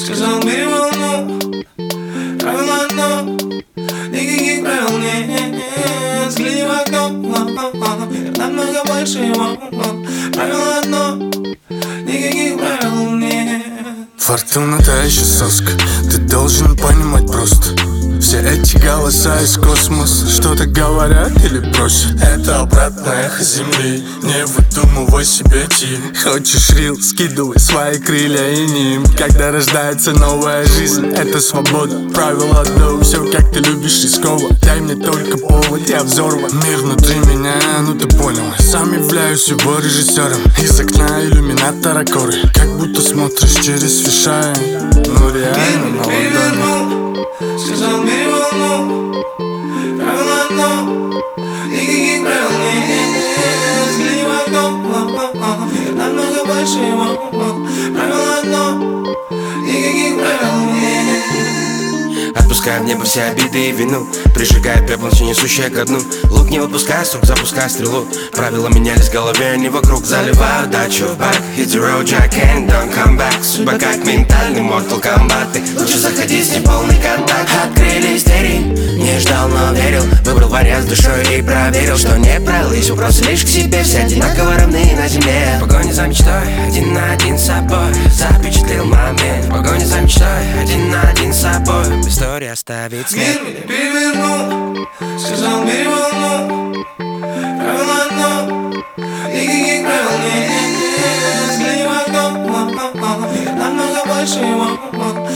Сказал, бери волну, правило одно, никаких правил нет. Взгляни в окно, мир намного больше его. Правило одно, никаких правил нет. Фортуна та еще соска, ты должен понимать просто. Все эти голоса из космоса что-то говорят или просят. Это обратное эхо земли, не выдумывай себе тиль. Хочешь рил, скидывай свои крылья и ним. Когда рождается новая жизнь, это свобода. Правило одно, все как ты любишь рисково. Дай мне только повод, я взорван. Мир внутри меня, ну ты понял. Сам являюсь его режиссером. Из окна иллюминатора коры, как будто смотришь через фишай. Ну реально на ладони. Сказал, бери волну, правило одно, никаких правил нет. Взгляни в окно, мир намного больше его. Правило одно, никаких правил нет. Отпуская в небо все обиды и вину, прижигая пеплом все несущее ко дну. Лук не выпуская, срок запуская стрелу. Правила менялись в голове, а не вокруг. Заливаю дачу в бак, hit the road, Jack and don't come back. Судьба как ментальный Mortal Kombat. Ты лучше заходи с неполный контакт. Открылись двери, не ждал, но верил. Выбрал вариант с душой и проверил, что не пролись. Вопрос лишь к себе, все одинаково равны на земле. В погоне за мечтой, один на один с собой. Запечатлел момент. В погоне за мечтой, один на один с собой. История оставит след. Мир меня перевернул, сказал, бери волну, правило одно, никаких правил нет. Взгляни в окно, мир намного больше его.